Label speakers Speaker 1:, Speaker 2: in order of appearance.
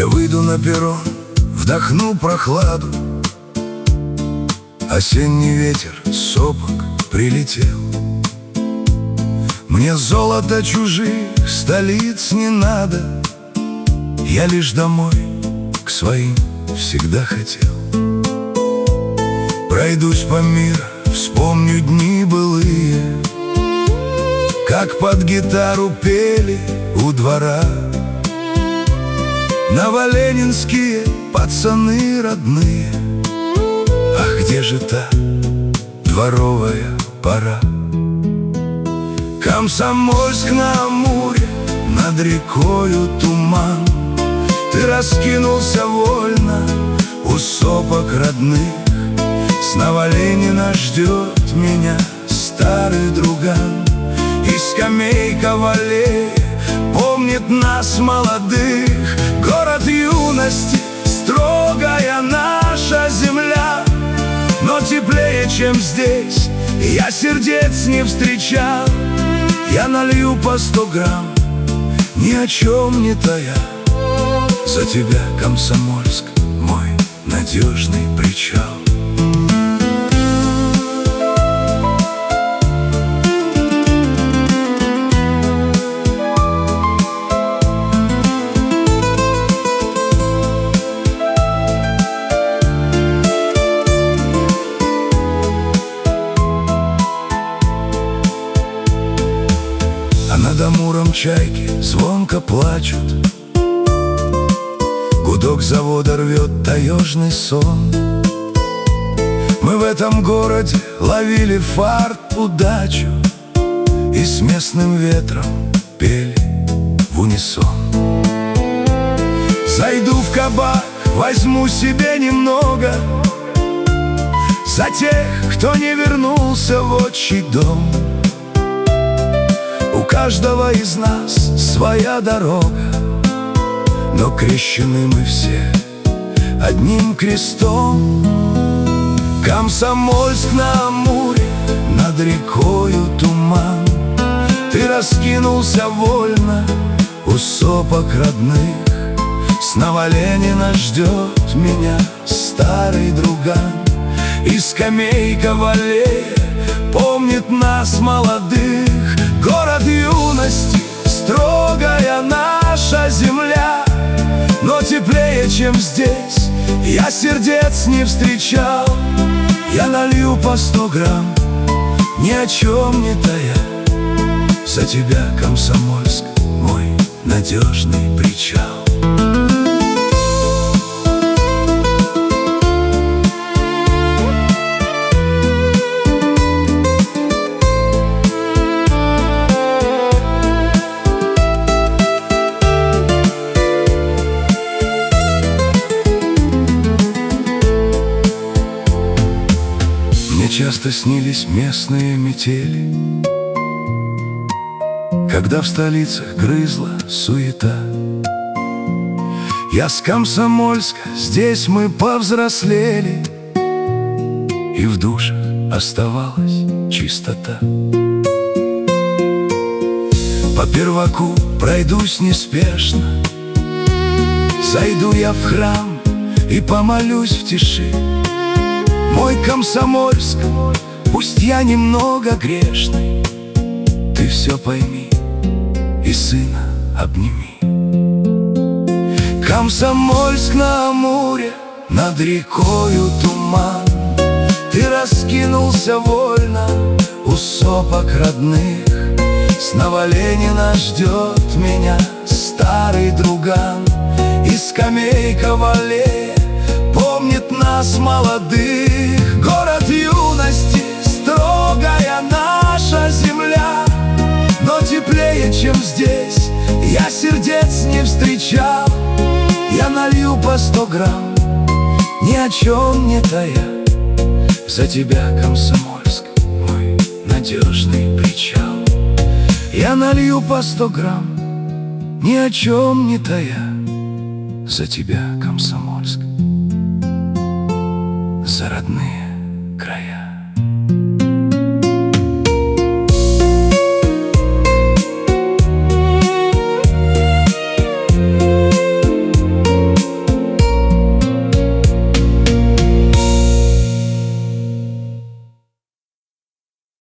Speaker 1: Я выйду на перрон, вдохну прохладу. Осенний ветер с сопок прилетел. Мне золото чужих столиц не надо, я лишь домой к своим всегда хотел. Пройдусь по миру, вспомню дни былые, как под гитару пели у двора новоленинские пацаны родные. Ах, где же та дворовая пора? Комсомольск на Амуре, над рекою туман. Ты раскинулся вольно у сопок родных. Снова Ленина ждет меня старый друган. И скамейка в аллее помнит нас молодых. Город юности, строгая наша земля, но теплее, чем здесь, я сердец не встречал. Я налью по 100 грамм, ни о чем не тая, за тебя, Комсомольск, мой надежный причал. А над Амуром чайки звонко плачут. Гудок завода рвет таежный сон. Мы в этом городе ловили фарт, удачу, и с местным ветром пели в унисон. Зайду в кабак, возьму себе немного за тех, кто не вернулся в отчий дом. У каждого из нас своя дорога, но крещены мы все одним крестом. Комсомольск на Амуре, над рекою туман. Ты раскинулся вольно у сопок родных. Снова Ленина ждет меня старый друган. И скамейка в аллее помнит нас молодых. Город юности, строгая наша земля, но теплее, чем здесь, я сердец не встречал. Я налью по 100 грамм, ни о чем не тая, за тебя, Комсомольск, мой надежный причал. Мне часто снились местные метели, когда в столицах грызла суета. Я с Комсомольска, здесь мы повзрослели, и в душах оставалась чистота. По Перваку пройдусь неспешно, зайду я в храм и помолюсь в тиши. Мой Комсомольск, пусть я немного грешный, ты все пойми и сына обними. Комсомольск на Амуре, над рекою туман. Ты раскинулся вольно у сопок родных. Снова Ленина ждет меня старый друган. И скамейка в аллее помнит нас молодых. Город юности, строгая наша земля, но теплее, чем здесь, я сердец не встречал. Я налью по 100 грамм, ни о чем не тая, за тебя, Комсомольск, мой надежный причал. Я налью по 100 грамм, ни о чем не тая, за тебя, Комсомольск, за родные края.